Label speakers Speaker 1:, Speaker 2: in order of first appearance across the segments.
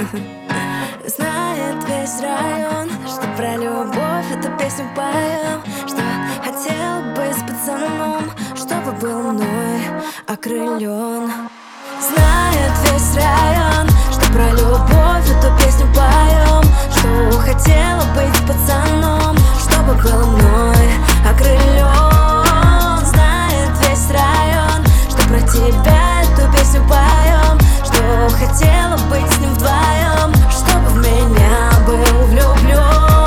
Speaker 1: Знает весь район, что про любовь эту песню поем, что хотел быть с пацаном, чтобы был мной окрылен. Знает весь район, что про любовь эту песню поем, что хотела быть с пацаном, чтобы был мной окрылен. Знает весь район, что про тебя эту песню поем, что хотела быть с ним вдвоем, чтобы в меня был влюблен.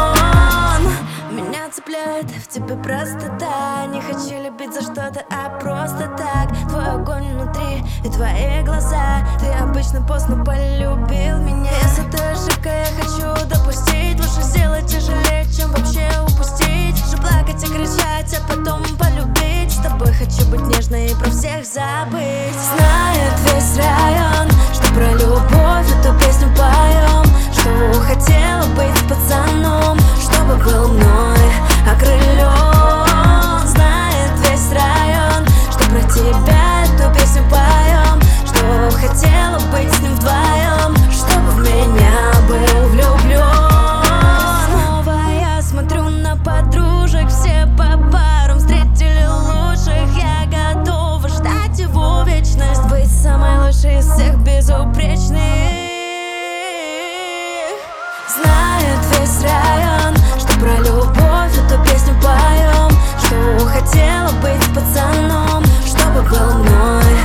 Speaker 1: Меня цепляет в тебе простота. Не хочу любить за что-то, а просто так. Твой огонь внутри и твои глаза. Ты обычно поздно полюбил меня. Если ты ошибка, я хочу допустить. Лучше сделать тяжелее, чем вообще упустить. Же плакать и кричать, а потом полюбить. С тобой хочу быть нежной и про всех забыть. Знает весь район, что про любовь эту песню поем, что хотела быть с пацаном, чтобы был мной окрылен. Знает весь район, что про тебя эту песню поем, что хотела быть с ним вдвоем, чтобы в меня был влюблен. Снова я смотрю на подружек, все по парам встретили лучших. Я готова ждать его вечность, быть самой лучшей из всех безупречных. Знает весь район, что про любовь эту песню поем, что хотела быть с пацаном, чтобы был мной